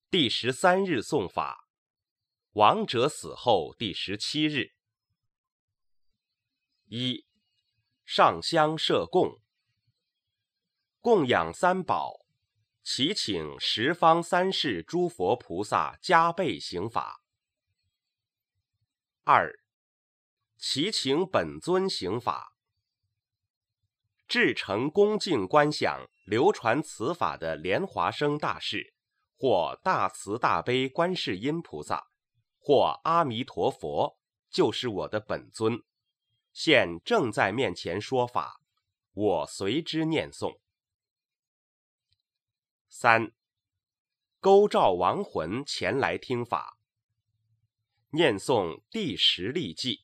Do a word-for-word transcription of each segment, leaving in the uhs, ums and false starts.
第十三日诵法，亡者死后第十七日。一、上香设供，供养三宝，祈请十方三世诸佛菩萨加倍行法。二、祈请本尊行法。至诚恭敬观想流传此法的莲华生大士，或大慈大悲观世音菩萨，或阿弥陀佛，就是我的本尊，现正在面前说法，我随之念诵。三、勾召亡魂前来听法，念诵第十力记。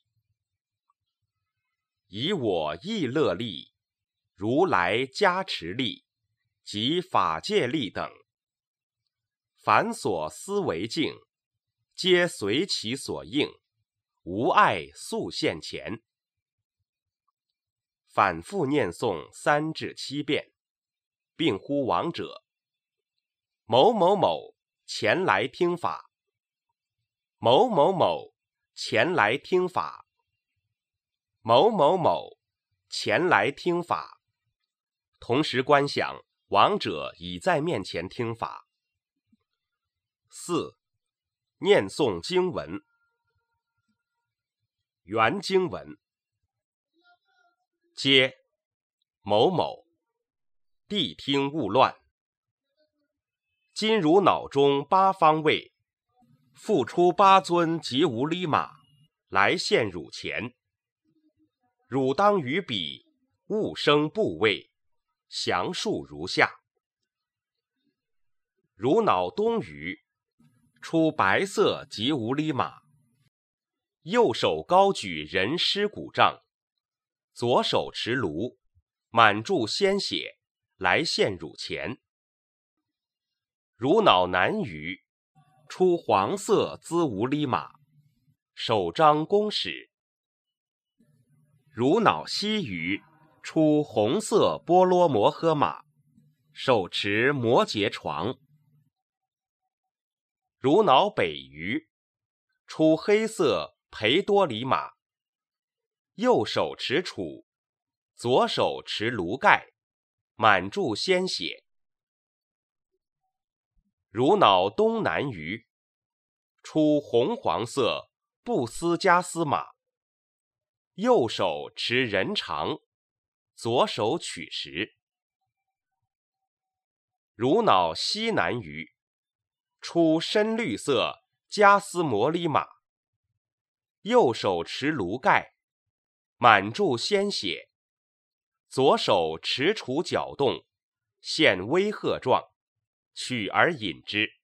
以我意乐力、如来加持力及法界力等，凡所思为境，皆随其所应，无碍速现前。反复念诵三至七遍，并呼亡者：某某某前来听法，某某某前来听法，某某某前来听法。同时观想亡者已在面前听法。四、念诵经文。原经文：皆某某，谛听勿乱。今汝脑中八方位，复出八尊及无离马，来现汝前。汝当于彼勿生部位，详述如下：汝脑东隅出白色及无离马，右手高举人尸骨杖，左手持炉，满注鲜血，来现汝前。汝脑南隅出黄色兹无离马，手张弓矢。汝脑西隅出红色波罗摩诃马，手持摩羯床。汝脑北隅出黑色裴多里马，右手持杵，左手持炉盖，满注鲜血。汝脑东南隅出红黄色布斯加斯马，右手持人肠，左手取食。汝脑西南隅出深绿色加斯摩利马，右手持炉盖，满注鲜血，左手持杵搅动，现威吓状，取而饮之。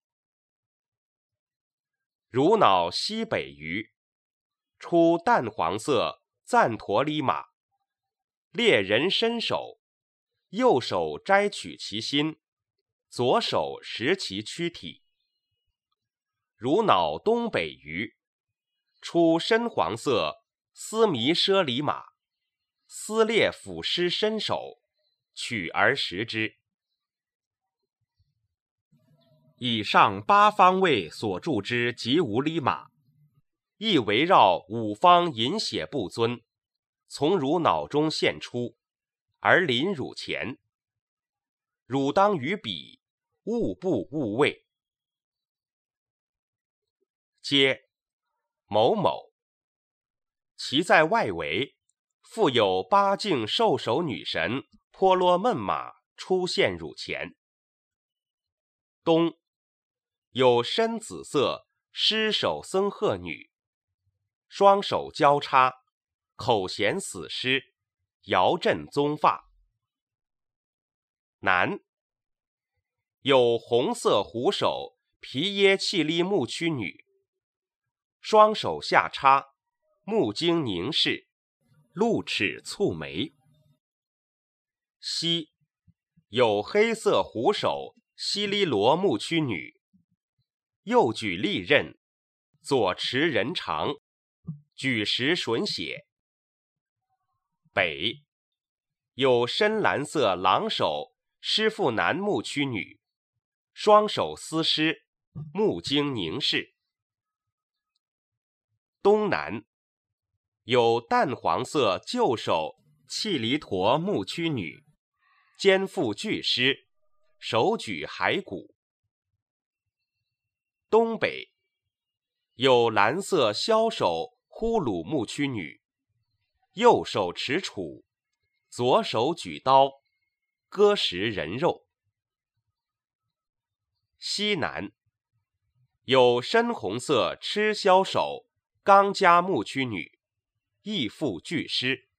汝脑西北隅出淡黄色赞陀里马，猎人伸手，右手摘取其心，左手拾其躯体。汝脑东北隅出深黄色斯弥舍里马，撕裂腐尸身手，取而食之。以上八方位所著之及无离马，亦围绕五方饮血不尊，从汝脑中现出，而临汝前。汝当于彼，勿步勿位。皆某某，其在外围复有八境兽首女神婆罗闷马出现汝前。东有深紫色尸首僧鹤女，双手交叉，口衔死尸，摇振宗发。南有红色虎首皮耶契利木须女，双手下插，目睛凝视，露齿蹙眉。西有黑色虎首希利罗木须女，右举利刃，左持人肠，举食吮血。北有深蓝色狼首师父南木须女，双手撕尸， 目睛凝视。东南有淡黄色旧手契离陀木须女，肩负巨狮，手举骸骨。东北有蓝色枭首呼鲁木须女，右手持杵，左手举刀，割食人肉。西南有深红色螭枭首刚家木须女，亦负巨狮。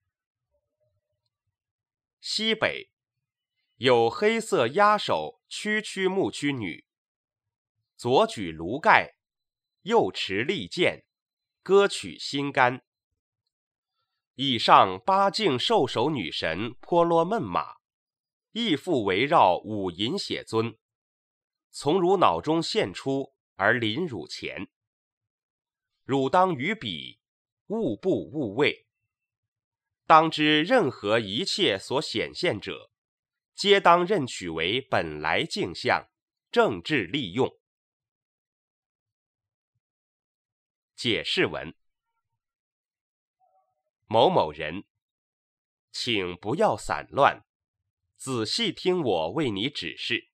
西北有黑色鸭首区区木须女，左举炉盖，右持利剑，割取心肝。以上八境兽首女神婆罗闷马，亦复围绕五银血尊，从汝脑中现出而临汝前。汝当于彼，勿怖勿畏。当知任何一切所显现者，皆当认取为本来镜相，正治利用。解释文：某某人，请不要散乱，仔细听我为你指示。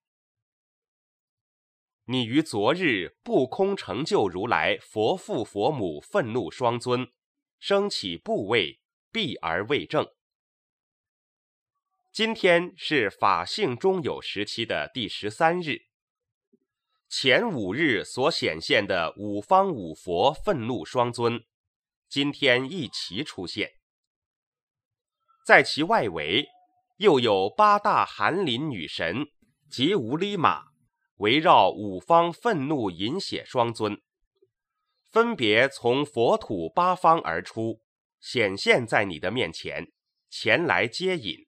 你于昨日不空成就如来佛父佛母愤怒双尊，升起怖畏，避而未正。今天是法性中有时期的第十三日，前五日所显现的五方五佛愤怒双尊，今天一齐出现。在其外围，又有八大寒林女神及无利玛，围绕五方愤怒饮血双尊，分别从佛土八方而出，显现在你的面前，前来接引。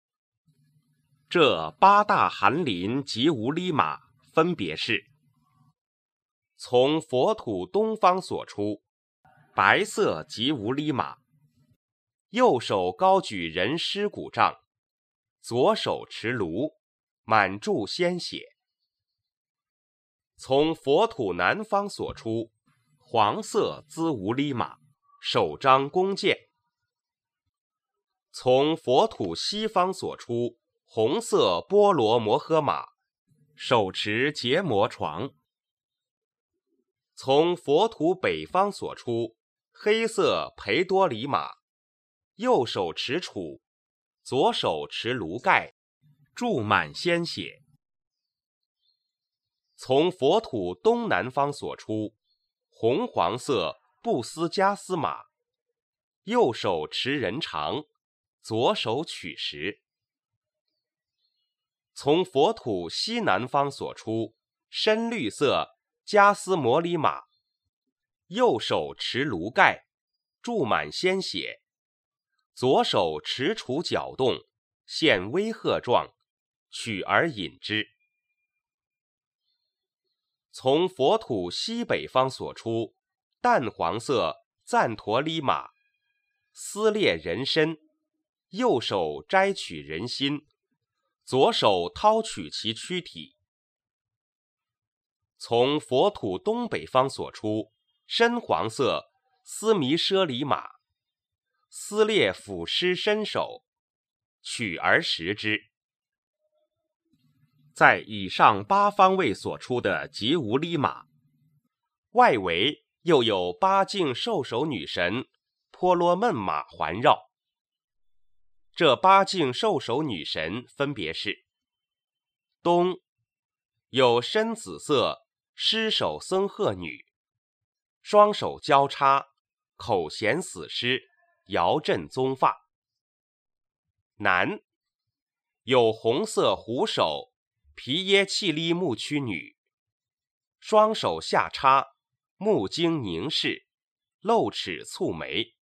这八大寒林及无利玛分别是：从佛土东方所出，白色及无利玛，右手高举人尸骨杖，左手持炉，满注鲜血。从佛土南方所出，黄色兹无利玛，手张弓箭。从佛土西方所出，红色波罗摩诃玛，手持结魔床。从佛土北方所出，黑色裴多里玛，右手持杵，左手持炉盖，注满鲜血。从佛土东南方所出，红黄色布斯加斯玛，右手持人肠，左手取食。从佛土西南方所出，深绿色加斯摩里玛，右手持炉盖，注满鲜血，左手持杵搅动，现威吓状，取而饮之。从佛土西北方所出，淡黄色赞陀利玛，撕裂人身，右手摘取人心，左手掏取其躯体。从佛土东北方所出，深黄色斯弥舍里玛，撕裂腐尸身手，取而食之。在以上八方位所出的吉无利玛，外围又有八境兽首女神婆罗闷玛环绕。这八境兽首女神分别是：东有深紫色尸首僧鹤女，双手交叉，口衔死尸，摇振宗发。南有红色虎首皮耶契利木须女，双手下插，目睛凝视，露齿蹙眉。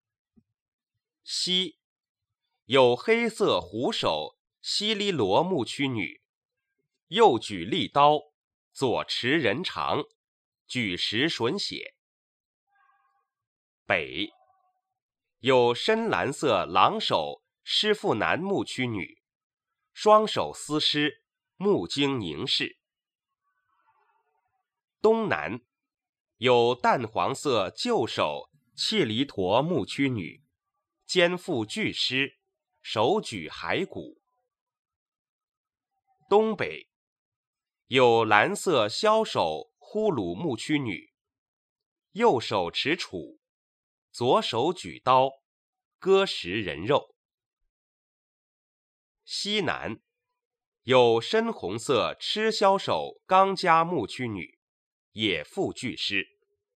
西有黑色虎首希利罗木须女，右举利刀，左持人肠，举食吮血。北有深蓝色狼首师父南木须女，双手撕尸，目睛凝视。 东南有淡黄色旧手契离陀木须女，肩负巨狮，手举骸骨。东北有蓝色枭首呼噜木须女，右手持杵，左手举刀，割食人肉。西南有深红色螭枭首钢家木须女，也负巨狮。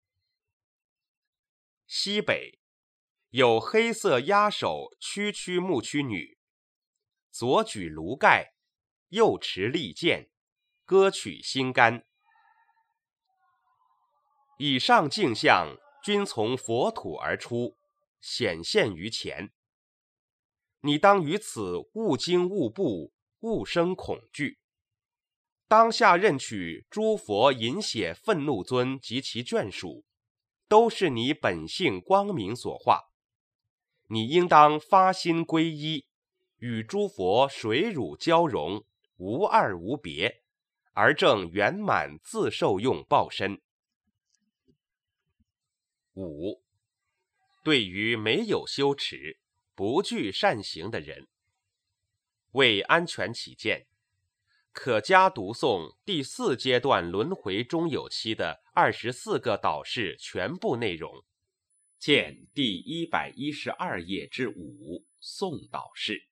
西北有黑色鸭首区区木须女，左举炉盖，右持利剑，割取心肝。以上镜像均从佛土而出，显现于前。你当于此勿惊勿怖，勿生恐惧。当下认取诸佛饮血愤怒尊及其眷属，都是你本性光明所化。你应当发心皈依，与诸佛水乳交融，无二无别，而正圆满自受用报身。五、对于没有修持、不具善行的人，为安全起见，可加读诵第四阶段轮回中有期的二十四个导示全部内容，见第一百一十二页之五诵导示。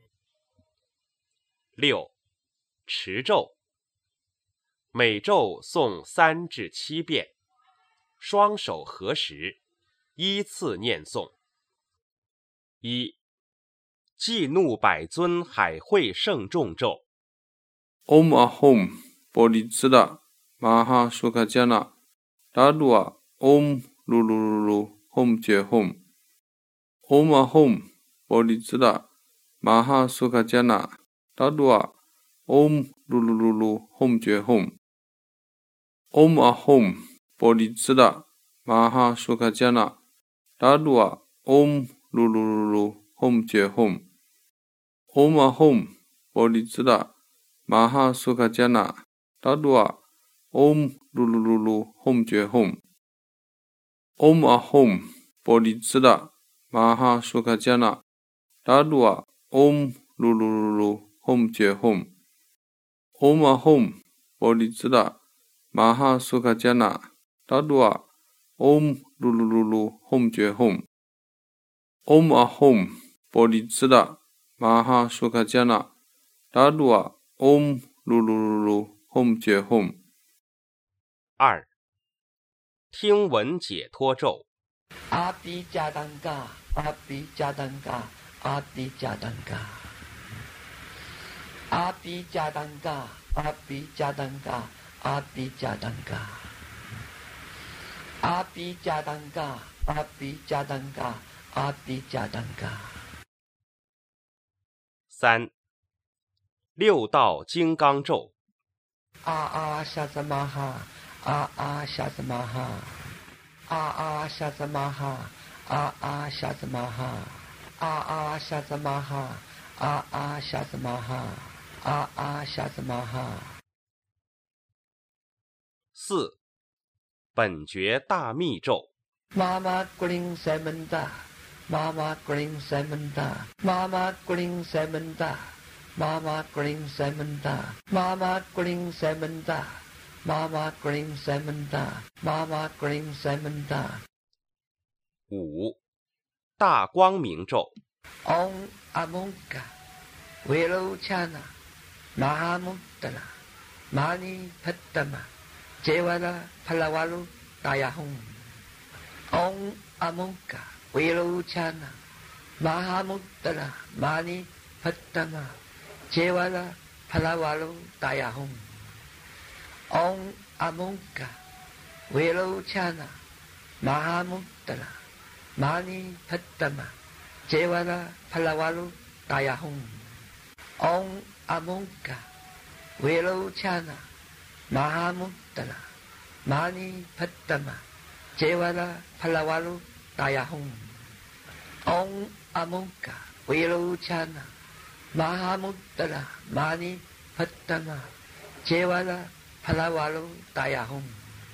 六、持咒，每咒诵三至七遍，双手合十，依次念诵。一、济怒百尊海会圣众咒。 Om Ahom Bodhicitta Maha Sukajana Dadua Om Lululu Hom Je Hom. Om Ahom Bodhicitta Maha Sukajana Dadua Om Lululu Hom Je Hom. Om Ahom Bodhicitta Maha Sukajana Dadua Om Lululu Hom Je Hom. Om Ahom Bodhicitta Maha Sukajana Dadua Om Lululu Hom Je Hom. Om Ahom Bodhicitta Maha Sukajana Dadua Om Lululu Hom Je Hom. Om Ahom Bodhicitta Maha Sukajana Dadua Om Lululu Hom Je Hom. Om Ahom Bodhicitta Maha Sukajana Dadua Om Lululu Hom Je Hom. 二、听闻解脱咒。 阿比加当嘎，阿比加当嘎，阿比加当嘎，阿比加当嘎，阿比加当嘎，阿比加当嘎，阿比加当嘎，阿比加当嘎，阿比加当嘎。 三、六道金刚咒。 啊啊夏萨玛哈，啊啊夏萨玛哈，啊啊夏萨玛哈，啊啊夏萨玛哈，啊啊夏萨玛哈，啊啊夏萨玛哈，啊啊夏萨玛哈。 四、本觉大密咒。 妈妈古灵塞门达，妈妈古灵塞门达，妈妈古灵塞门达。Mama Green Samanta, Mama Green Samanta, Mama Green Samanta, Mama Green Samanta。 五、大光明咒。 Om Amonka, Velochana, Mahamudana, Mani Pattama, Jevara Palavalu Dayahum。Om Amonka, Velochana, Mahamudana, Mani Pattama。Jevara Palavalu Dayahum. Om Amonka Velochana Mahamudana Mani Pattama Jevara Palavalu Dayahum. Om Amonka Velochana Mahamudana Mani Pattama Jevara Palavalu Dayahum. Om Amonka Velochana Mahamudana Mani Pattama Jevara Palavalu Dayahum.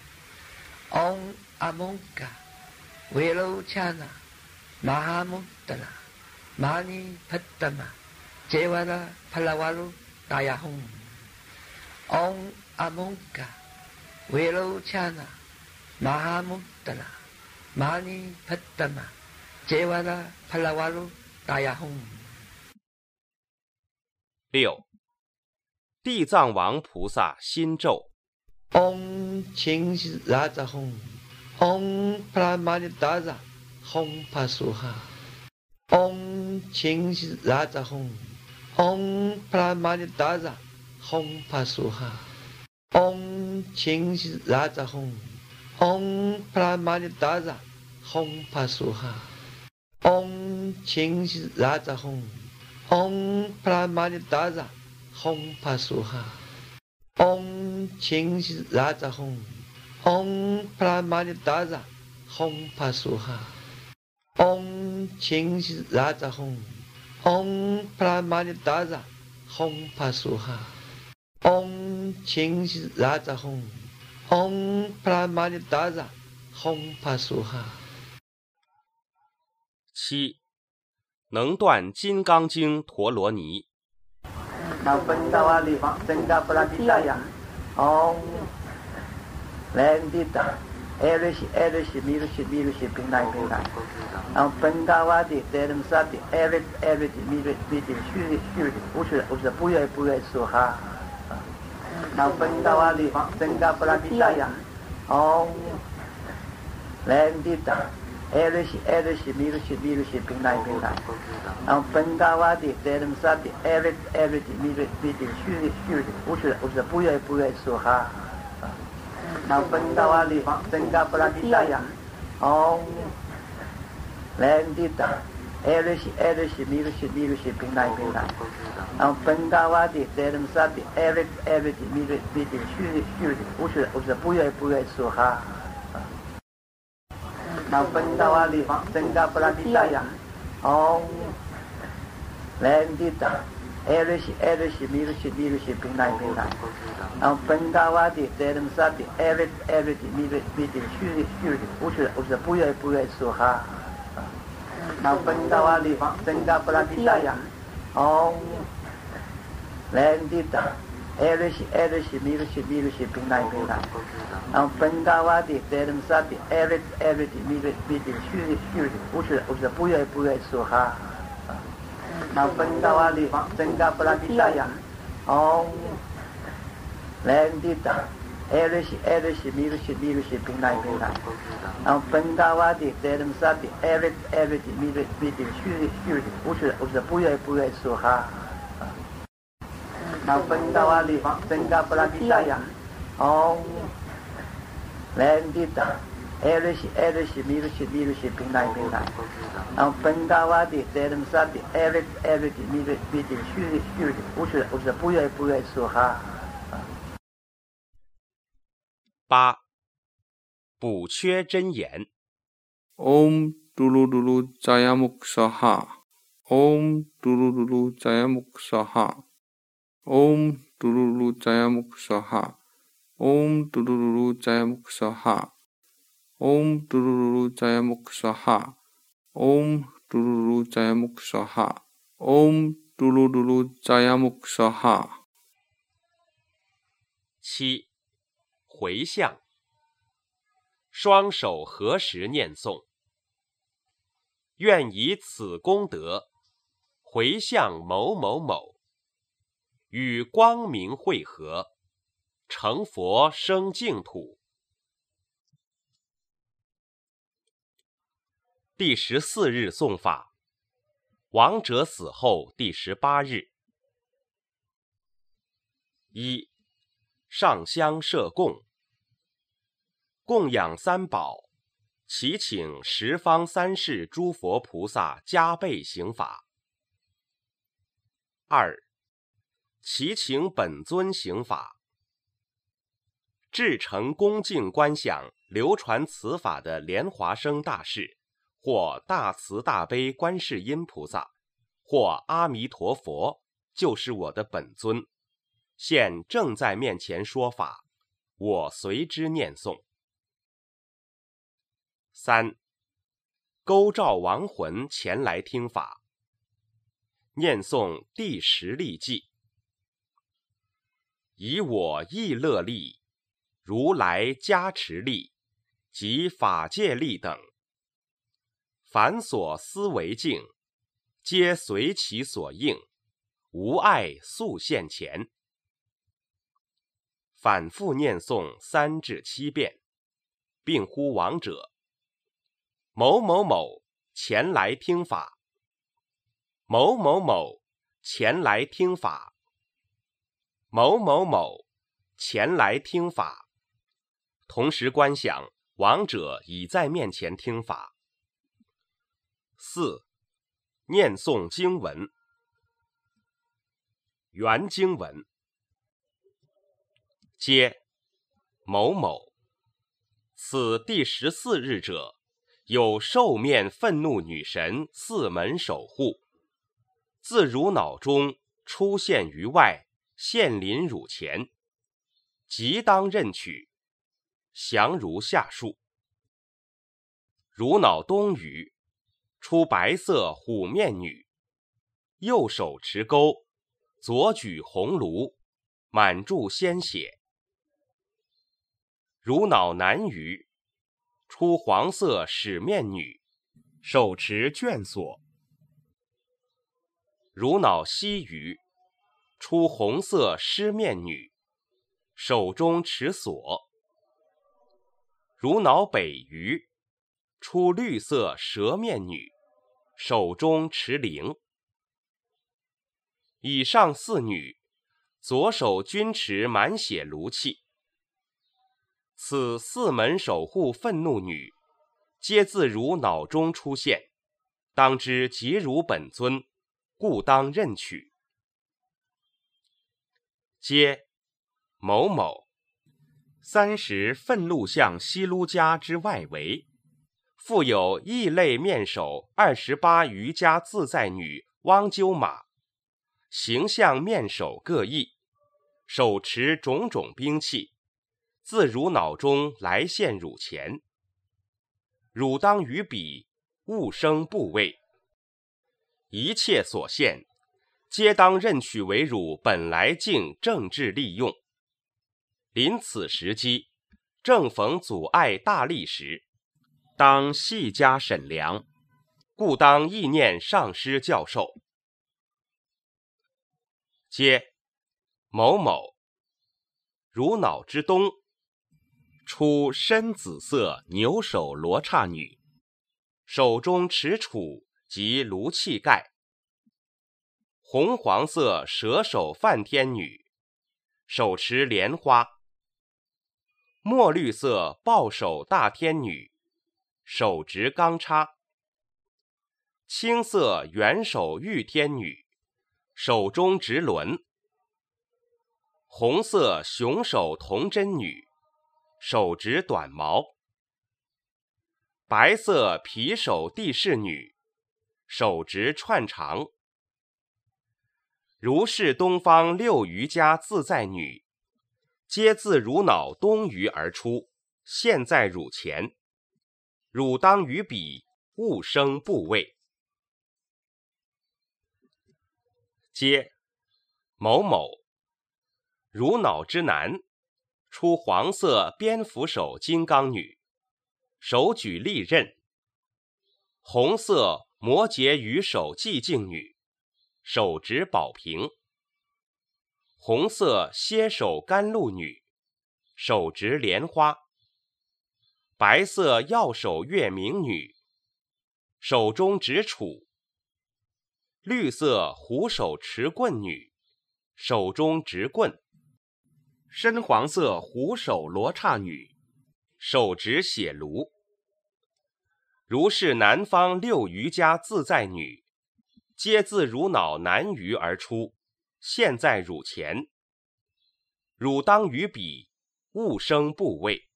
Om Amonka Velochana Mahamuttala Mani Pattama Jevara Palavaru Dayahum Om Amonka Velochana Mahamuttala Mani Pattama Jevara Palavaru Dayahum。 六，地藏王菩萨心咒。 Om Ching Raja Hum Om Pramanidaza Hum Pasuha Om Ching Raja Hum Om Pramanidaza Hum Pasuha Om Ching Raja Hum Om Pramanidaza Hum Pasuha Om Ching Raja Hum Om Pramanidaza Hum Pasuha Om Ching Raja Hum Om Pramanidaza Hum Pasuha Om Ching Raja Hum Om Pramanidaza Hum Pasuha Om Ching Raja Hum Om Pramanidaza Hum Pasuha。 七，能断金刚经陀罗尼。 Now Bendawali Sangha Praditaya Om Landita Erish Erish Mirushi Mirushi Pinai Pinai Now Bendawadi Terem Sati Erit Erit Mirushi Mirushi Shuri Shuri Usha Usha Puya Puya Suha Now Bendawali Sangha Praditaya Om Landita Erish Erish Mirushi Mirushi Pinai Pinai Now Bendawadi Terem Sati Erit Erit Mirushi Shuri Shuri Usha Usha Puya Puya Suha Now Bendawali Sangha Praditaya Om Landita Erish Erish Mirushi Mirushi Pinai Pinai Now Bendawadi Terem Sati Erit Erit Mirushi Shuri Shuri Usha Usha Puya Puya Suha Now Bendawali Sangha Praditaya Om Landita Erish Erish Mirushi Mirushi Pinai Pinai Now Bendawadi Terem Sati Erit Erit Mirushi Shuri Shuri Usha Usha Puya Puya Suha Now Bendawali Sangha Praditaya Om Landita Erish Erish Mirushi Mirushi Pinai Pinai Now Bendawadi Terem Sati Erit Erit Mirushi Shuri Shuri Usha Usha Puya Puya Suha Now Bendawali Sangha Praditaya Om Landita Erish Erish Mirushi Mirushi Pinai Pinai Now Bendawadi Terem Sati Erit Erit Mirushi Shuri Shuri Usha Usha Puya Puya Suha Now Bendawali Sangha Praditaya Om Landita Erish Erish Mirushi Mirushi Pinai Pinai Now Bendawadi Terem Sati Erit Erit Mirushi Shuri Shuri Usha Usha Puya Puya Suha。 八，补缺真言。 Om Dulu Dulu Jayamuk Saha Om Dulu Dulu Jayamuk Saha Om Dulu Dulu Jayamuk Saha Om Dulu Dulu Jayamuk Saha Om Dulu Dulu Jayamuk Saha Om Dulu Dulu Jayamuk Saha Om Dulu Dulu Jayamuk Saha。 七，回向。双手合十念诵，愿以此功德回向某某某，与光明会合，成佛生净土。第十四日诵法，亡者死后第十八日。一，上香设供，供养三宝，祈请十方三世诸佛菩萨加倍行法。二，祈请本尊行法，至诚恭敬观想流传此法的莲华生大士，或大慈大悲观世音菩萨，或阿弥陀佛，就是我的本尊，现正在面前说法，我随之念诵。 三、勾召亡魂前来听法。念诵第十力记：以我意乐力、如来加持力及法界力等，凡所思为境，皆随其所应，无碍速现前。反复念诵三至七遍，并呼亡者：某某某前来听法，某某某前来听法，某某某前来听法。同时观想亡者已在面前听法。四、念诵经文。原经文：皆某某，此第十四日者，有兽面愤怒女神四门守护，自汝脑中出现于外，现临汝前，即当任取，详如下述。汝脑东隅出白色虎面女，右手持钩，左举红炉，满注鲜血。汝脑南隅出黄色矢面女，手持卷锁。汝脑西隅出红色狮面女，手中持锁。汝脑北隅出绿色蛇面女，手中持铃。以上四女，左手均持满血炉器。此四门守护愤怒女，皆自汝脑中出现，当知即汝本尊，故当任取。皆某某，三十愤怒相西卢迦之外围，复有异类面首二十八瑜伽自在女汪鸠马，形象面首各异，手持种种兵器，自汝脑中来现汝前。汝当于彼勿生部位，一切所现，皆当任取为汝本来境正智利用。临此时机，正逢阻碍大力时，当细加审量，故当意念上师教授。皆某某，汝脑之东出深紫色牛首罗刹女，手中持杵及炉器盖。红黄色蛇首梵天女，手持莲花。墨绿色抱手大天女，手执钢叉。青色圆手玉天女，手中执轮。红色熊手童真女，手执短矛。白色皮手地势女，手执串长。如是东方六瑜伽自在女，皆自汝脑东隅而出，现在汝前。汝当于彼勿生部位。皆某某，汝脑之南出黄色蝙蝠手金刚女，手举利刃。红色摩羯鱼手寂静女，手执宝瓶。红色蝎手甘露女，手执莲花。白色药手月明女，手中执杵。绿色虎手持棍女，手中执棍。深黄色虎手罗刹女，手执血炉。如是南方六瑜伽自在女，皆自汝脑南隅而出，现在汝前。汝当于彼勿生部位。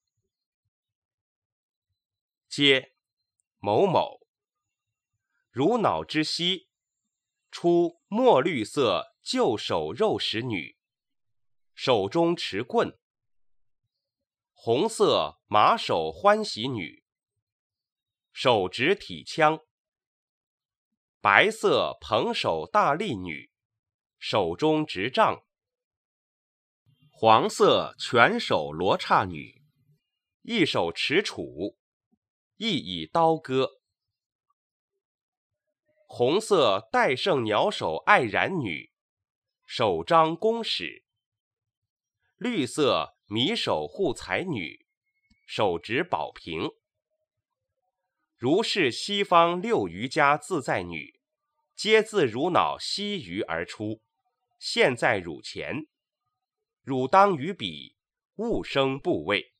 皆某某，汝脑之西出墨绿色旧手肉食女，手中持棍。红色马手欢喜女， 手执体枪。白色捧手大力女，手中执杖。黄色拳手罗刹女，一手持杵，一以刀割。红色戴胜鸟手爱然女，手张弓矢。绿色米手护财女，手执宝瓶。如是西方六瑜伽自在女，皆自汝脑悉于而出，现在汝前，汝当于彼，勿生怖畏。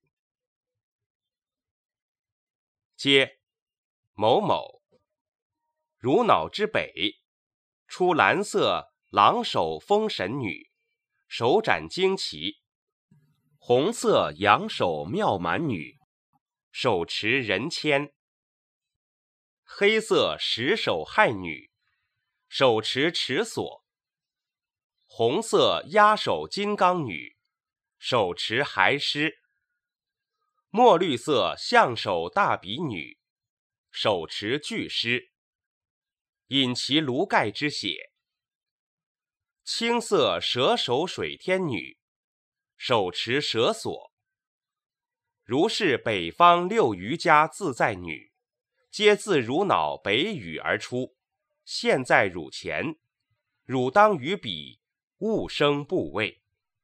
皆某某，汝脑之北，出蓝色狼首风神女，手展旌旗。红色羊首妙蛮女，手持人签。黑色石手亥女，手持持锁。红色鸭手金刚女，手持骸狮。墨绿色象手大比女，手持巨狮，饮其炉盖之血。青色蛇手水天女，手持蛇锁。如是北方六瑜伽自在女，皆自汝脑北宇而出，现在汝前，汝当于彼，勿生怖畏。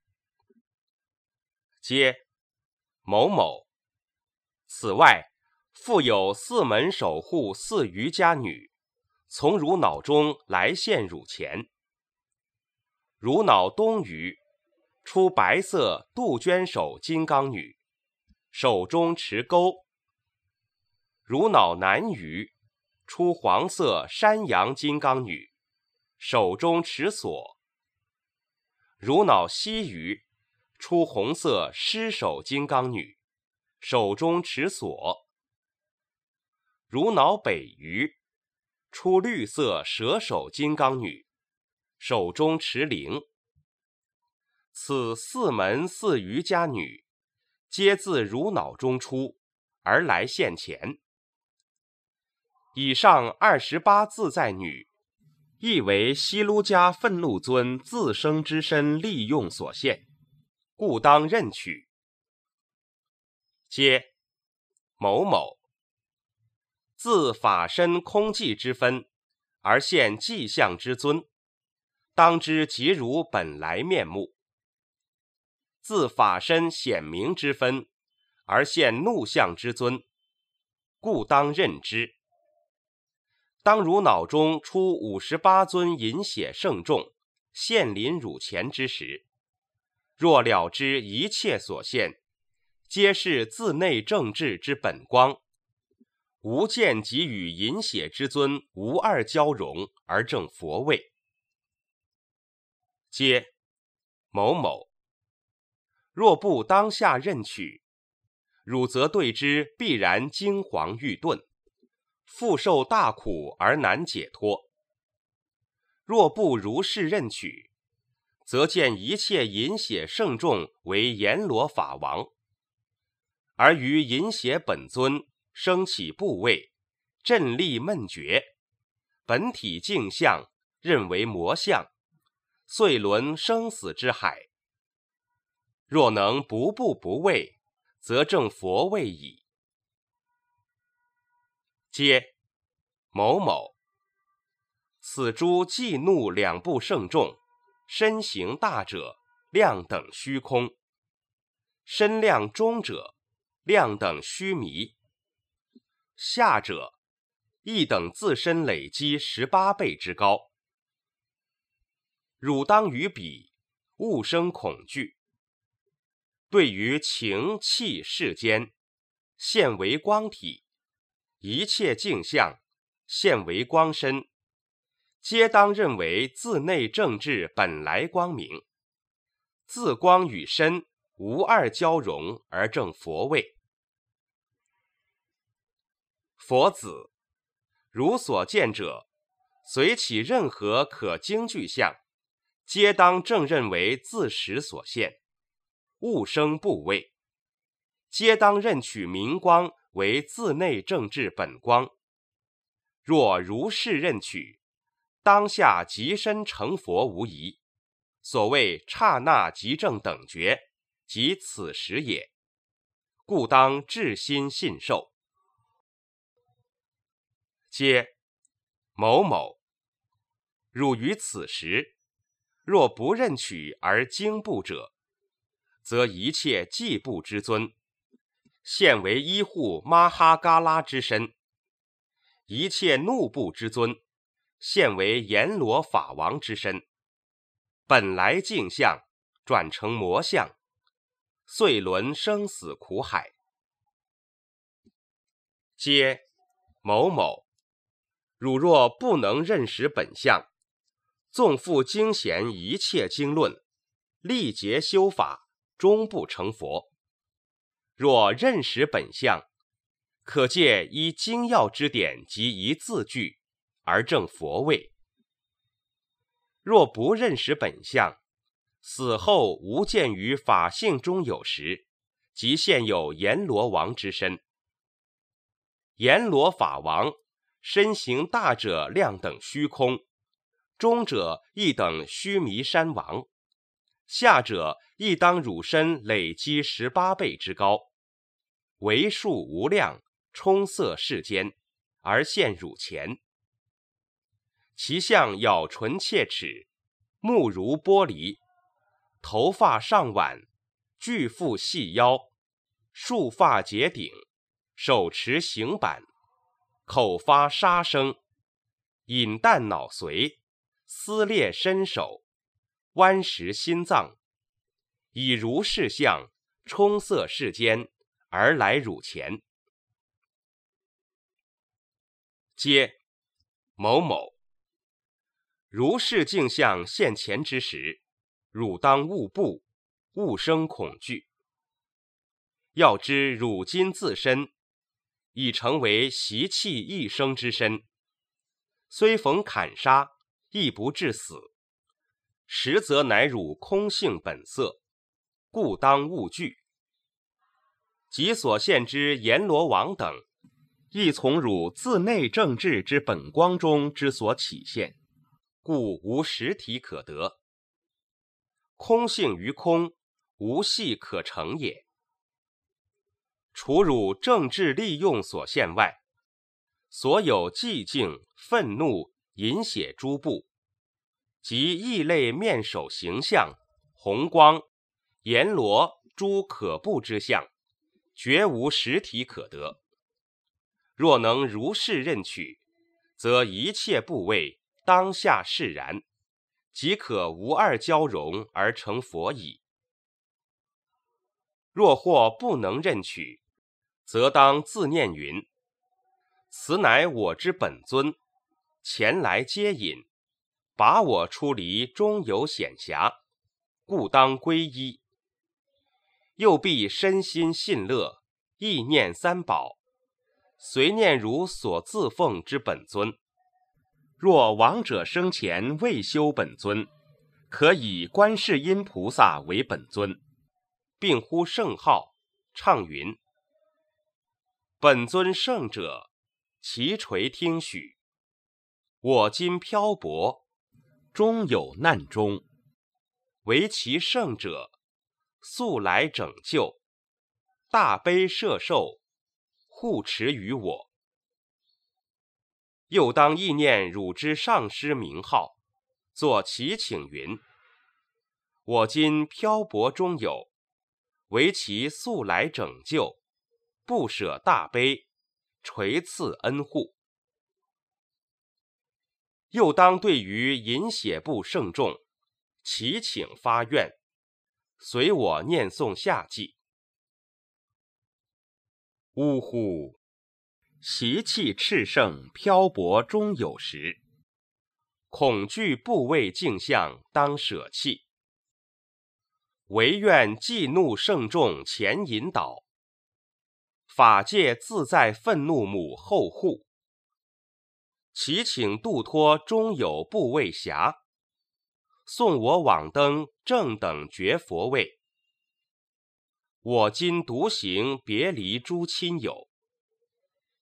皆某某。此外，复有四门守护四瑜伽女，从汝脑中来现汝前。汝脑东隅，出白色杜鹃手金刚女，手中持钩。汝脑南隅，出黄色山羊金刚女，手中持锁。汝脑西隅，出红色狮手金刚女，手中持锁。汝脑北隅，出绿色蛇手金刚女，手中持铃。此四门四瑜伽女，皆自汝脑中出，而来现前。以上二十八自在女，亦为悉卢迦愤怒尊自生之身利用所现，故当认取。皆某某。自法身空寂之分，而现寂相之尊，当知即如本来面目。自法身显明之分，而现怒相之尊，故当认之。当汝脑中出五十八尊饮血圣众，现临汝前之时，若了知一切所现，皆是自内正智之本光，无见即与饮血之尊无二交融而证佛位。皆某某。若不当下认取，汝则对之必然惊惶欲顿，复受大苦而难解脱。若不如是认取，则见一切饮血圣众为阎罗法王，而于饮血本尊升起部位，震力闷绝，本体镜相认为魔相，遂沦生死之海。若能不怖不畏，则证佛位矣。皆某某。此诸忌怒两部圣众，身形大者，量等虚空；身量中者，量等虚弥；下者，亦等自身累积十八倍之高。汝当于彼，勿生恐惧。对于情气世间，现为光体，一切镜相，现为光身，皆当认为自内正智本来光明，自光与身无二交融而证佛位。佛子，如所见者，随起任何可经具相，皆当正认为自实所现，勿生怖畏，皆当认取明光为自内正至本光。若如是任取，当下即身成佛无疑。所谓刹那即正等觉，即此时也。故当至心信受。皆某某，汝于此时，若不任取而经部者，则一切计部之尊，现为依护玛哈嘎拉之身；一切怒部之尊，现为阎罗法王之身。本来镜相，转成魔相，遂沦生死苦海。皆某某，汝若不能认识本相，纵复经贤一切经论，历劫修法，终不成佛。若认识本相，可借依经要之典及一字句而证佛位。若不认识本相，死后无见于法性中有时，即现有阎罗王之身。阎罗法王身形大者量等虚空，中者亦等须弥山王，下者亦当汝身累积十八倍之高，为数无量，充塞世间，而现汝前。其相咬唇切齿，目如玻璃，头发上挽，巨腹细腰，束发结顶，手持行板，口发沙声，饮啖脑髓，撕裂身手，剜食心脏，以如是相充塞世间，而来汝前。皆某某，如是镜相现前之时，汝当勿怖，勿生恐惧。要知汝今自身已成为习气一生之身，虽逢砍杀，亦不致死，实则乃汝空性本色，故当勿惧。即所现之阎罗王等，亦从汝自内正智之本光中之所起现，故无实体可得。空性于空，无系可成也。除汝正智利用所现外，所有寂静、愤怒、饮血诸部，及异类面首形象、红光、阎罗诸可怖之相，绝无实体可得。若能如是任取，则一切部位当下释然，即可无二交融而成佛矣。若或不能任取，则当自念云：此乃我之本尊，前来接引，把我出离中有险狭，故当皈依。又必身心信乐，意念三宝，随念如所自奉之本尊。若亡者生前未修本尊，可以观世音菩萨为本尊，并呼圣号，唱云：本尊圣者，其垂听许。我今漂泊，终有难中，唯其圣者，速来拯救，大悲摄受，护持于我。又当意念汝之上师名号，作祈请云：我今漂泊中有，唯其速来拯救，不舍大悲，垂赐恩护。又当对于饮血部圣众，祈请发愿，随我念诵下记。呜呼！习气炽盛，漂泊中有时，恐惧部位镜像当舍弃，唯愿忌怒圣众前引导，法界自在愤怒母后护，祈请度脱中有部位狭，送我往登正等觉佛位。我今独行别离诸亲友，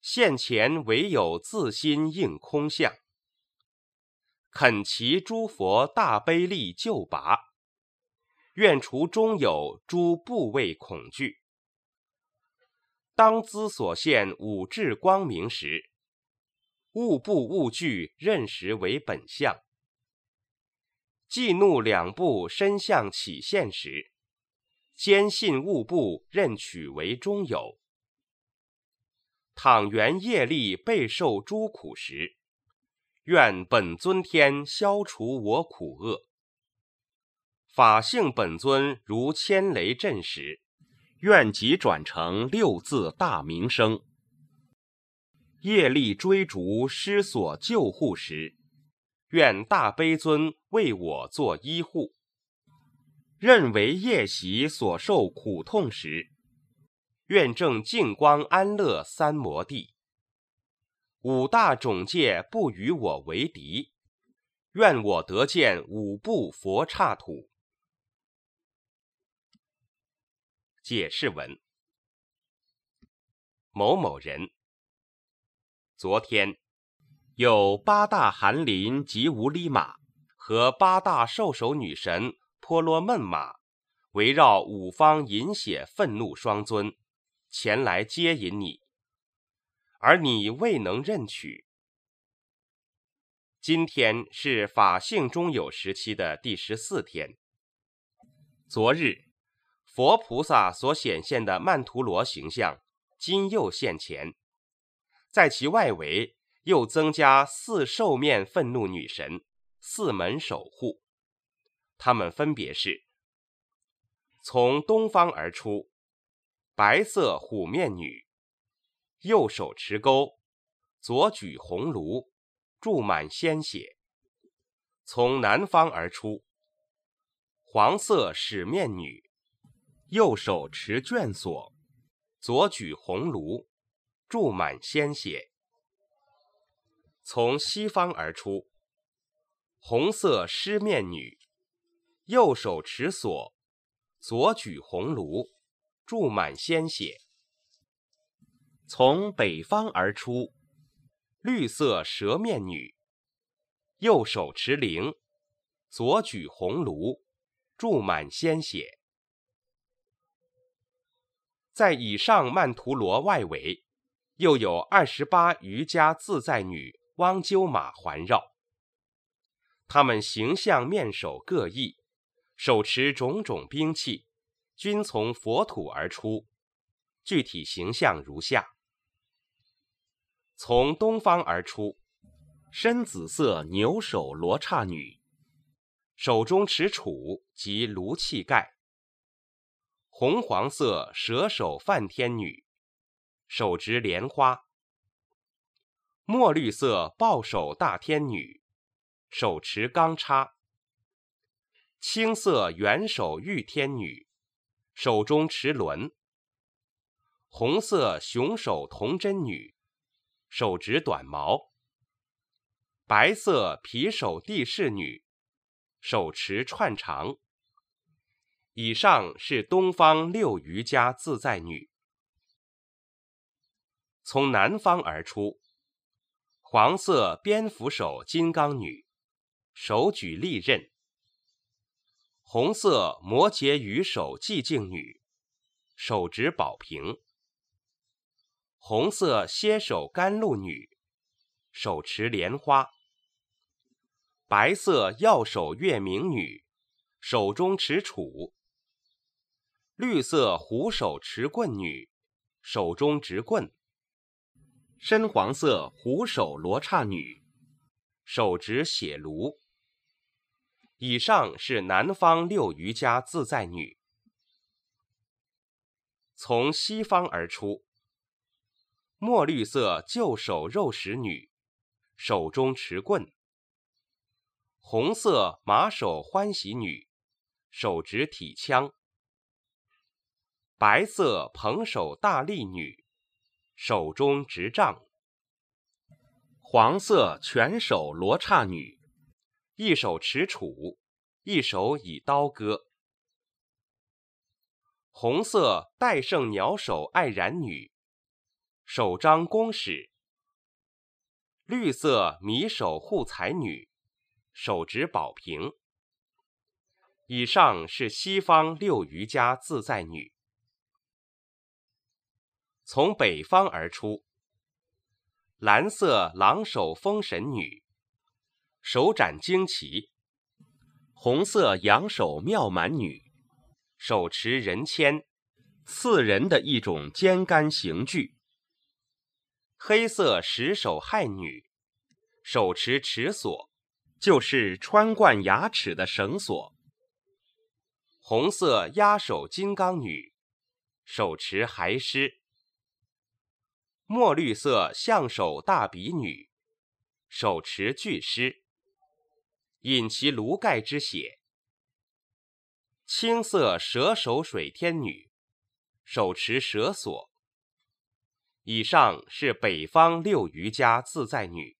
现前唯有自心应空相，恳祈诸佛大悲力救拔，愿除中有诸部位恐惧。当兹所现五智光明时，物不物具认识为本相。忌怒两部身相起现时，坚信物部认取为中有。倘缘业力备受诸苦时，愿本尊天消除我苦厄。法性本尊如千雷震时，愿即转成六字大明声。业力追逐失所救护时，愿大悲尊为我作依护。认为业习所受苦痛时，愿证净光安乐三摩地。五大种界不与我为敌，愿我得见五部佛刹土。解释文：某某人，昨天有八大韩林吉无里马和八大兽首女神婆罗闷马围绕五方饮血愤怒双尊前来接引你，而你未能认取。今天是法性中有时期的第十四天。昨日佛菩萨所显现的曼荼罗形象今又现前，在其外围又增加四兽面愤怒女神，四门守护。他们分别是：从东方而出，白色虎面女，右手持钩，左举红炉，注满鲜血；从南方而出，黄色矢面女，右手持卷锁，左举红炉，注满鲜血；从西方而出，红色狮面女，右手持锁，左举红炉，注满鲜血；从北方而出，绿色蛇面女，右手持铃，左举红炉，注满鲜血。在以上曼荼罗外围，又有二十八瑜伽自在女汪鸠马环绕。他们形象面首各异，手持种种兵器，均从佛土而出。具体形象如下：从东方而出，深紫色牛首罗刹女，手中持杵及炉气盖；红黄色蛇首梵天女，手执莲花；墨绿色抱手大天女，手持钢叉；青色圆手玉天女，手中持轮；红色熊手童真女，手执短矛；白色皮手地势女，手持串长。以上是东方六瑜伽自在女。从南方而出，黄色蝙蝠手金刚女，手举利刃；红色摩羯鱼手寂静女，手执宝瓶；红色蝎手甘露女，手持莲花；白色药手月明女，手中持杵；绿色虎手持棍女，手中执棍；深黄色虎手罗刹女，手执血炉。以上是南方六瑜伽自在女。从西方而出，墨绿色旧手肉食女，手中持棍；红色马手欢喜女，手执体枪；白色捧手大力女，手中执杖；黄色拳手罗刹女，一手持杵，一手以刀割；红色戴胜鸟手爱然女， 手张公使；绿色米手护财女，手执宝瓶。以上是西方六瑜伽自在女。从北方而出，蓝色狼首风神女，手展旌旗；红色仰首妙满女，手持人签，刺人的一种尖杆刑具；黑色石手亥女，手持齿锁，就是穿贯牙齿的绳索；红色压手金刚女，手持骸尸；墨绿色象手大比女，手持巨狮，饮其炉盖之血；青色蛇手水天女，手持蛇锁。以上是北方六瑜伽自在女。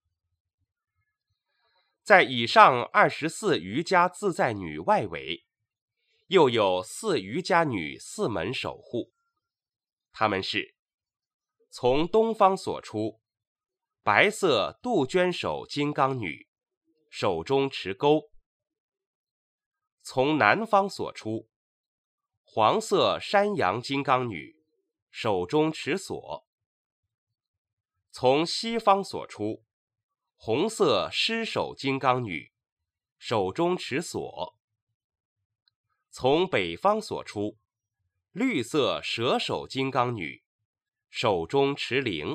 在以上二十四瑜伽自在女外围，又有四瑜伽女四门守护，她们是：从东方所出，白色杜鹃手金刚女，手中持钩；从南方所出，黄色山羊金刚女，手中持锁；从西方所出，红色狮手金刚女，手中持锁；从北方所出，绿色蛇手金刚女，手中持铃。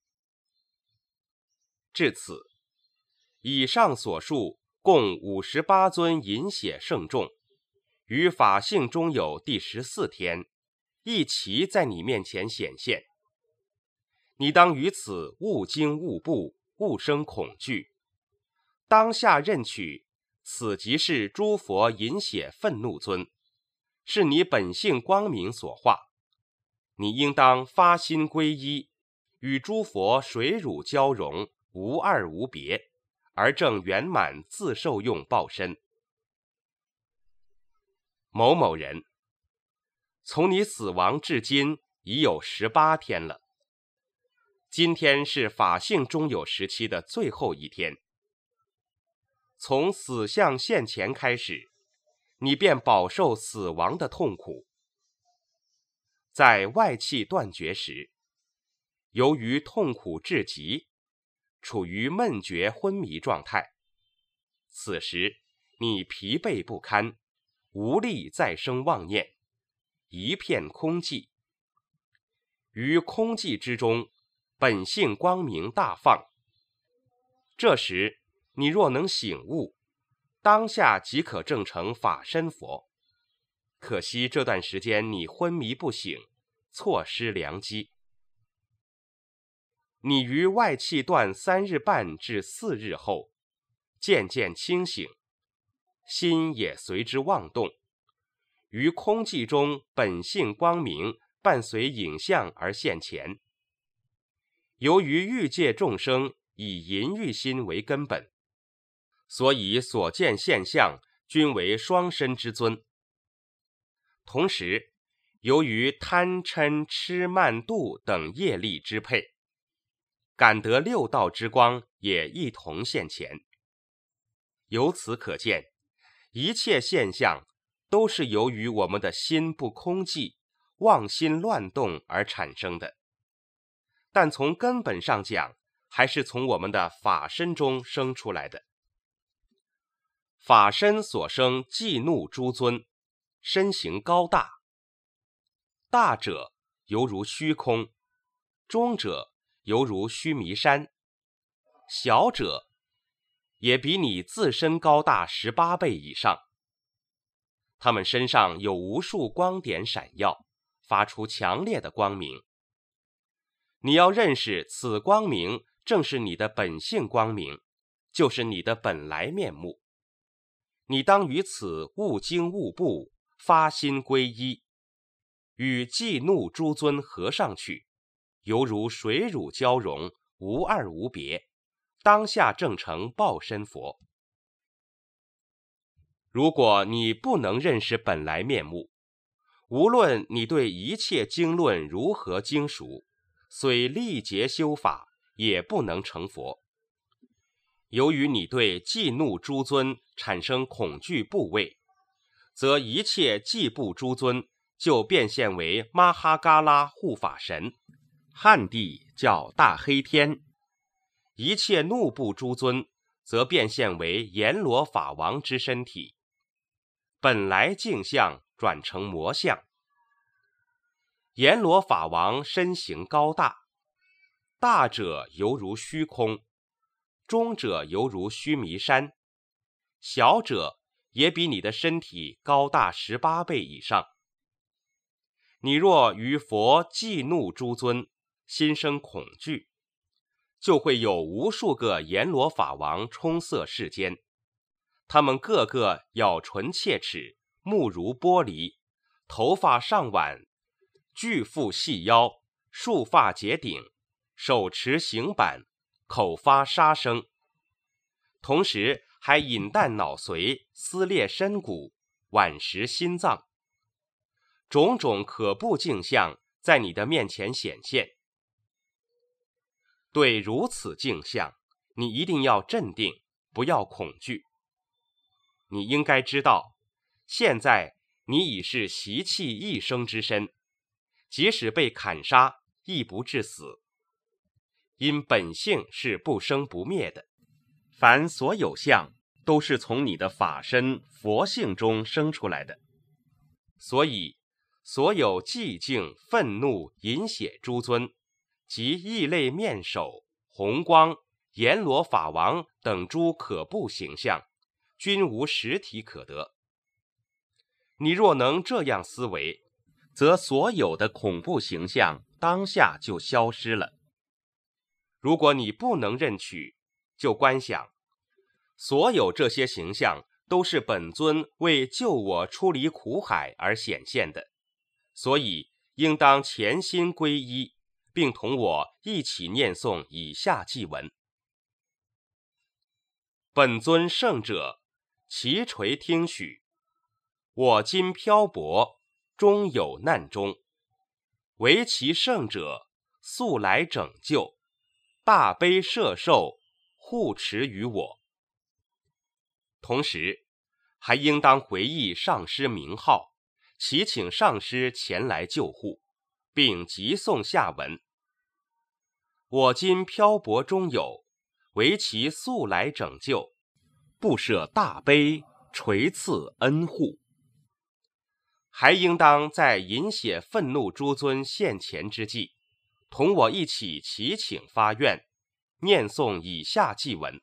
至此，以上所述共五十八尊饮血圣众，于法性中有第十四天，一齐在你面前显现。你当于此勿惊勿怖，勿生恐惧，当下认取，此即是诸佛饮血愤怒尊，是你本性光明所化。你应当发心皈依，与诸佛水乳交融，无二无别，而正圆满自受用报身。某某人，从你死亡至今已有十八天了。今天是法性中有时期的最后一天。从死相现前开始，你便饱受死亡的痛苦。在外气断绝时，由于痛苦至极，处于闷绝昏迷状态。此时你疲惫不堪，无力再生妄念，一片空寂。于空寂之中，本性光明大放。这时你若能醒悟，当下即可证成法身佛。可惜这段时间你昏迷不醒，错失良机。你于外气断三日半至四日后，渐渐清醒，心也随之妄动，于空寂中本性光明伴随影像而现前。由于欲界众生以淫欲心为根本，所以所见现象均为双身之尊。同时，由于贪嗔痴慢妒等业力支配，感得六道之光也一同现前。由此可见，一切现象都是由于我们的心不空寂，妄心乱动而产生的。但从根本上讲，还是从我们的法身中生出来的。法身所生忌怒诸尊，身形高大，大者犹如虚空，中者犹如须弥山，小者也比你自身高大十八倍以上。他们身上有无数光点闪耀，发出强烈的光明。你要认识此光明正是你的本性光明，就是你的本来面目。你当于此勿惊勿怖，发心皈依，与忌怒诸尊合上去，犹如水乳交融，无二无别，当下证成报身佛。如果你不能认识本来面目，无论你对一切经论如何精熟， 虽历劫修法，也不能成佛。由于你对忌怒诸尊产生恐惧怖畏，则一切忌怖诸尊就变现为玛哈嘎拉护法神，汉地叫大黑天；一切怒怖诸尊则变现为阎罗法王之身体，本来镜像转成魔像。阎罗法王身形高大，大者犹如虚空，中者犹如须弥山，小者也比你的身体高大十八倍以上。你若于佛忌怒诸尊心生恐惧，就会有无数个阎罗法王充塞世间，他们个个咬唇切齿，目如玻璃，头发上挽，巨腹细腰，束发结顶，手持刑板，口发杀声，同时还引弹脑髓，撕裂身骨，剜食心脏，种种可怖镜像在你的面前显现。对如此镜像，你一定要镇定，不要恐惧。你应该知道，现在你已是习气一生之身，即使被砍杀，亦不致死，因本性是不生不灭的。凡所有相，都是从你的法身佛性中生出来的。所以，所有寂静、愤怒、淫血诸尊，及异类面首、红光、阎罗法王等诸可怖形象，均无实体可得。你若能这样思维，则所有的恐怖形象当下就消失了。如果你不能认取，就观想，所有这些形象都是本尊为救我出离苦海而显现的，所以应当潜心皈依，并同我一起念诵以下偈文：本尊圣者，其垂听许，我今漂泊，终有难中，唯其圣者，速来拯救，大悲摄受，护持于我。同时，还应当回忆上师名号，祈请上师前来救护，并急诵下文：我今漂泊中有，唯其速来拯救，不舍大悲，垂赐恩护。还应当在饮血愤怒诸尊现前之际，同我一起祈请发愿，念诵以下偈文：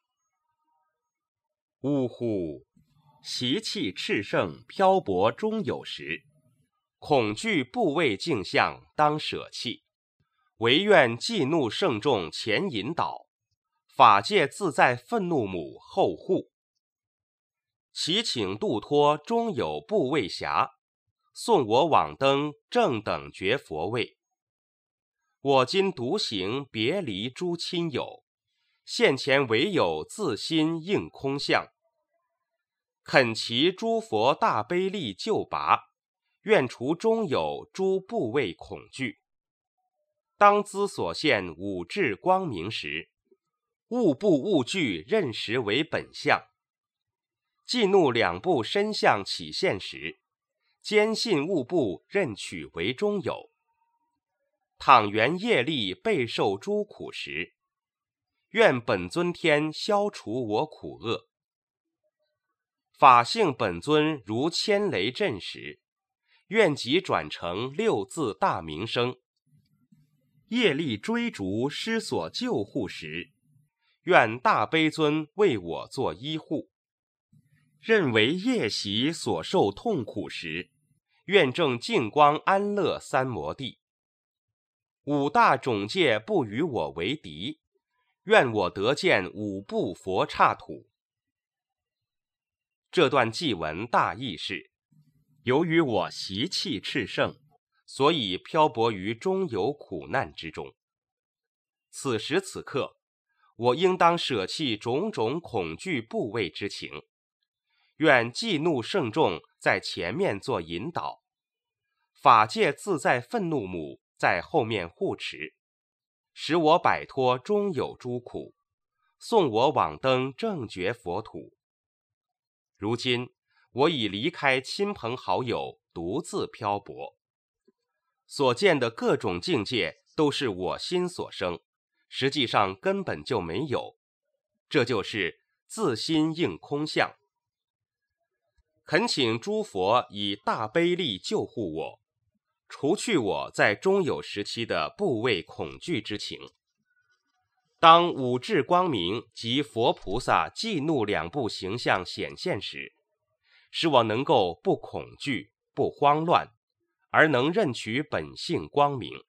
呜呼！习气炽盛，漂泊中有时，恐惧怖畏镜像当舍弃，唯愿忌怒圣众前引导，法界自在愤怒母后护。祈请度脱终有怖畏侠，送我往登正等觉佛位。我今独行别离诸亲友，现前唯有自心应空相。恳其诸佛大悲力救拔，愿除中有诸怖畏恐惧。当兹所现五智光明时，勿怖勿惧认识为本相。忌怒两部身相起现时，坚信勿怖认取为中有。倘缘业力备受诸苦时，愿本尊天消除我苦厄。法性本尊如千雷震时，愿即转成六字大明声。业力追逐失所救护时，愿大悲尊为我做医护。认为业习所受痛苦时，愿证净光安乐三摩地。五大种界不与我为敌，愿我得见五部佛刹土。这段偈文大意是：由于我习气炽盛，所以漂泊于中有苦难之中。此时此刻，我应当舍弃种种恐惧怖畏之情，愿忌怒圣众在前面做引导，法界自在愤怒母在后面护持， 使我摆脱中有诸苦，送我往登正觉佛土。如今我已离开亲朋好友，独自漂泊，所见的各种境界都是我心所生，实际上根本就没有，这就是自心应空相。恳请诸佛以大悲力救护我，除去我在中有时期的怖畏恐惧之情。当五智光明及佛菩萨寂怒两部形象显现时，使我能够不恐惧不慌乱，而能认取本性光明。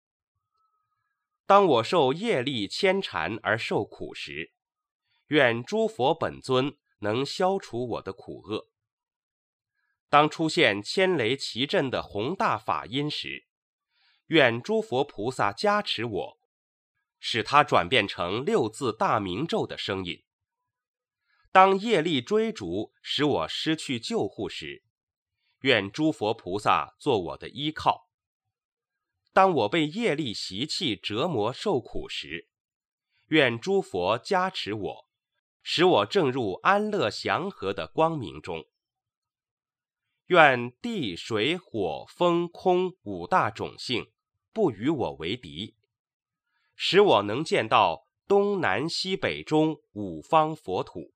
当我受业力牵缠而受苦时，愿诸佛本尊能消除我的苦厄。当出现千雷齐震的宏大法音时，愿诸佛菩萨加持我，使它转变成六字大明咒的声音。当业力追逐使我失去救护时，愿诸佛菩萨做我的依靠。当我被业力习气折磨受苦时，愿诸佛加持我，使我证入安乐祥和的光明中。愿地水火风空五大种性不与我为敌，使我能见到东南西北中五方佛土。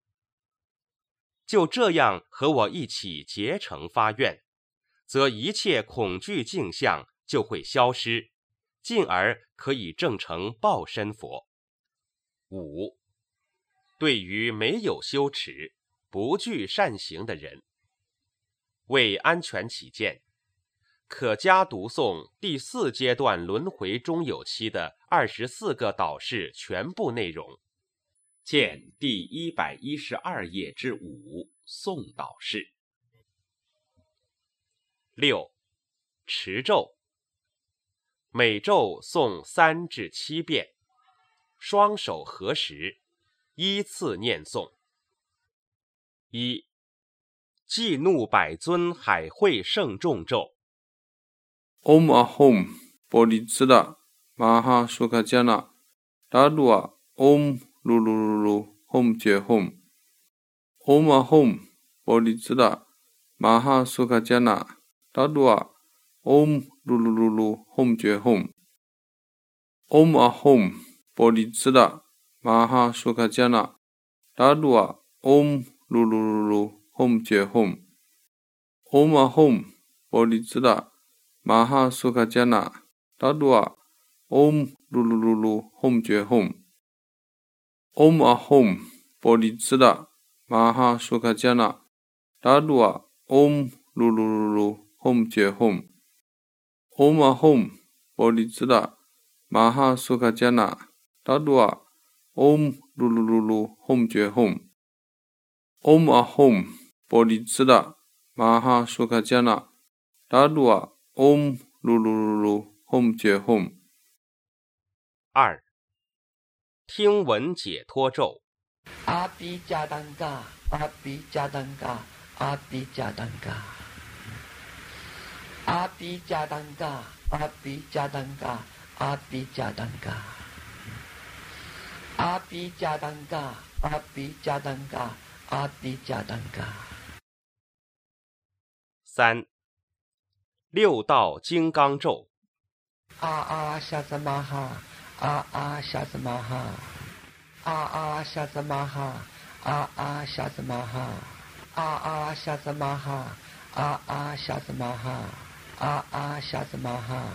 就这样和我一起结成发愿，则一切恐惧境相就会消失，进而可以证成报身佛。五，对于没有修持、不具善行的人，为安全起见，可加读诵第四阶段轮回中有期的二十四个导示全部内容，见第一百一十二页之五诵导示。六，持咒，每咒诵三至七遍，双手合十，依次念诵。一，寂怒百尊海会圣众咒。 Om Ahom Bodhicitta Maha Sukajana Dadua Om Lululu Hom Je Hom. Om Ahom Bodhicitta Maha Sukajana Dadua Om Lululu Hom Je Hom. Om Ahom Bodhicitta Maha Sukajana Dadua Om Lululu Hom Je Hom. Om Ahom Bodhicitta Maha Sukajana Dadua Om Lululu Hom Je Hom. Om Ahom Bodhicitta Maha Sukajana Dadua Om Lululu Hom Je Hom. Om Ahom Bodhicitta Maha Sukajana Dadua Om Lululu Hom Je Hom. Om Ahom Bodhicitta Maha Sukajana Dadua Om Lululu Hom Je Hom. 二，听闻解脱咒。 阿毗迦丹嘎，阿毗迦丹嘎，阿毗迦丹嘎，阿毗迦丹嘎，阿毗迦丹嘎，阿毗迦丹嘎，阿毗迦丹嘎，阿毗迦丹嘎，阿毗迦丹嘎。 三，六道金刚咒。 阿阿夏萨玛哈，阿阿夏萨玛哈，阿阿夏萨玛哈，阿阿夏萨玛哈，阿阿夏萨玛哈，阿阿夏萨玛哈，阿阿夏萨玛哈。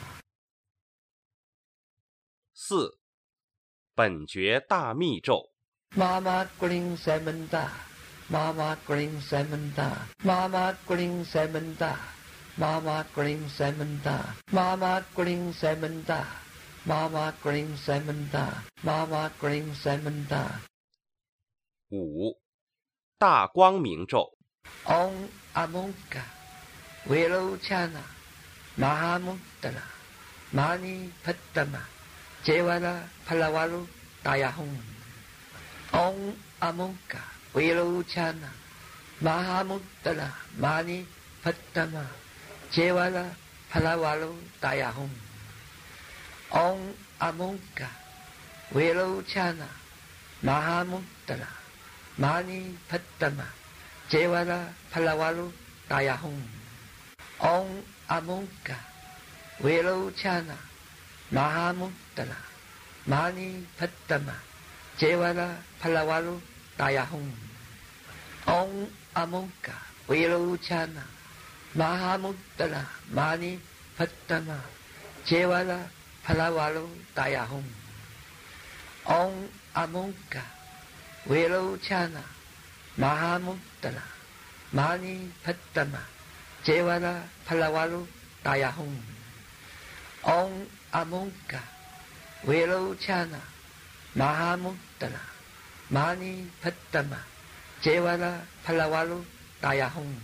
四，本觉大密咒。 妈妈古林塞门达，妈妈古林塞门达，妈妈古林塞门达。Mama Green Samanta, Mama Green Samanta, Mama Green Samanta, Mama Green Samanta。 五，大光明咒。 Om Amunka, Vilochana, Mahamudana, Mani Patama, Jevara Palavalu Dayahum. Om Amunka, Vilochana, Mahamudana, Mani Patama, Jevara Palavalu Dayahum。 Om Amukha Vilochana Mahamuttara Mani Pattama Jevara Palavalu Dayahum Om Amukha Vilochana Mahamuttara Mani Pattama Jevara Palavalu Dayahum Om Amukha Vilochana Mahamuttara Mani Pattama Jevara Palavalu Dayahum Om Amukha Vilochana Mahamuttara Mani Pattama Jevara Palavalu Dayahum Om Amukha Vilochana Mahamuttara Mani Pattama Jevara Palavalu Dayahum。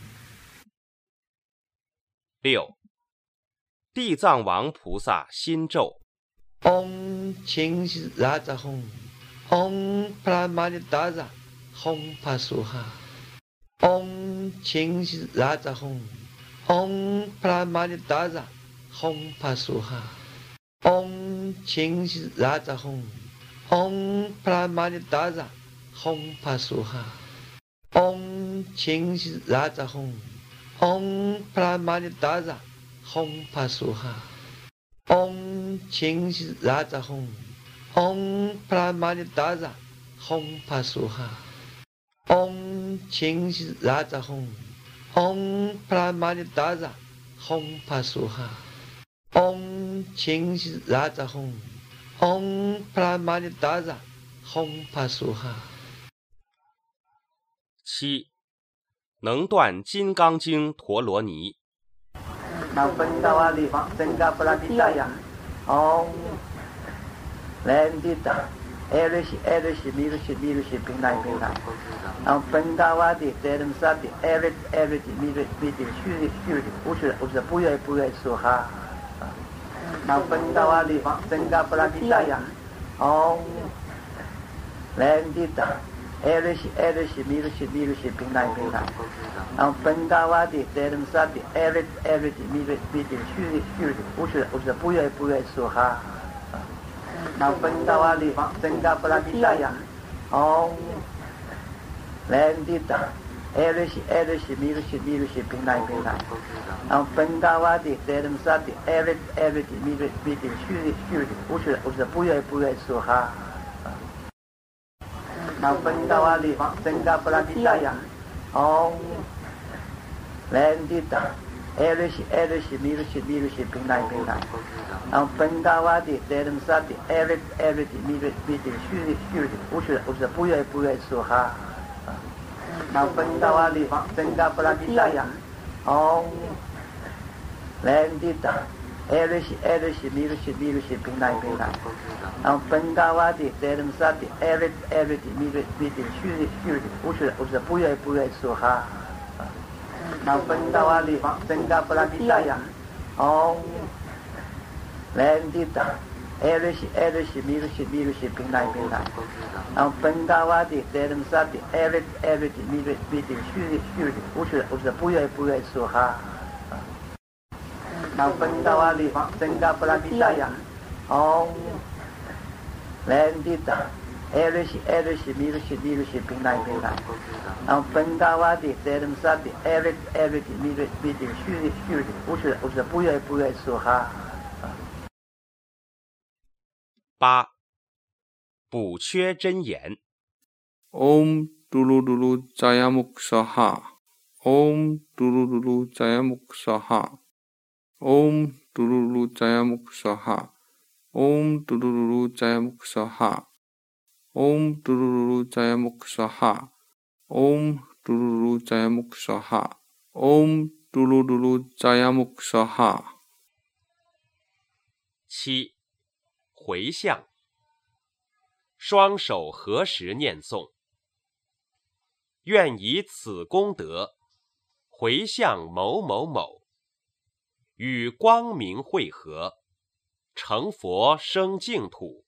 六，地藏王菩萨心咒。 Om Ching Raja Hum Om Pramanidaza Hum Pasuha Om Ching Raja Hum Om Pramanidaza Hum Pasuha Om Ching Raja Hum Om Pramanidaza Hum Pasuha Om Ching Raja Hum Om Pramanidaza Hum Pasuha Om Ching Raja Hum Om Pramanidaza Hum Pasuha Om Ching Raja Hum Om Pramanidaza Hum Pasuha Om Ching Raja Hum Om Pramanidaza Hum Pasuha。 七，能断金刚经陀罗尼。 Nam Pandawa Liva Sangha Praditaya Om Landita Erish Erish Mirush Mirush Pinai Pinai Nam Pandawa Di Terim Sati Erit Erit Mirush Mirush Shuri Shuri Usha Usha Puya Puya Suha Nam Pandawa Liva Sangha Praditaya Om Landita Erish Erish Mirush Mirush Pinai Pinai Nam Pandawa Di Terim Sati Erit Erit Mirush Mirush Shuri Shuri Usha Usha Puya Puya Suha Nam Pandawa Liva Sangha Praditaya Om Landita Erish Erish Mirush Mirush Pinai Pinai Nam Pandawa Di Terim Sati Erit Erit Mirush Mirush Shuri Shuri Usha Usha Puya Puya Suha Nam Pandawa Liva Sangha Praditaya Om Landita Erish Erish Mirush Mirush Pinai Pinai Nam Pandawa Di Terim Sati Erit Erit Mirush Mirush Shuri Shuri Usha Usha Puya Puya Suha Nam Pandawa Liva Sangha Praditaya Om Landita Erish Erish Mirush Mirush Pinai Pinai Nam Pandawa Di Terim Sati Erit Erit Mirush Mirush Shuri Shuri Usha Usha Puya Puya Suha Nam Pandawa Liva Sangha Praditaya Om Landita Erish Erish Mirush Mirush Pinai Pinai Nam Pandawa Di Terim Sati Erit Erit Mirush Mirush Shuri Shuri Usha Usha Puya Puya Suha Nam Pandawa Liva Sangha Praditaya Om Landita Erish Erish Mirush Mirush Pinai Pinai Nam Pandawa Di Terim Sati Erit Erit Mirush Mirush Shuri Shuri Usha Usha Puya Puya Suha。 八，补缺真言。 Om Dulu Dulu Jayamuk Saha Om Dulu Dulu Jayamuk Saha Om Dulu Dulu Jayamuk Saha Om Dulu Dulu Jayamuk Saha Om Dulu Dulu Jayamuk Saha Om Dulu Dulu Jayamuk Saha Om Dulu Dulu Jayamuk Saha。 七，回向。双手合十念诵，愿以此功德回向某某某，与光明会合，成佛生净土。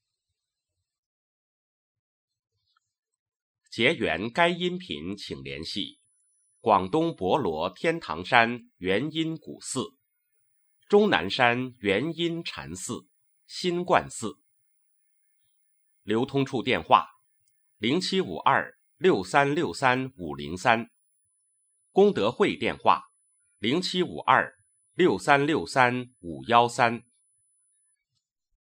结缘该音频，请联系广东博罗天堂山元音古寺、钟南山元音禅寺、 新冠寺。流通处电话零七五二六三六三五零三，功德会电话零七五二六三六三五一三。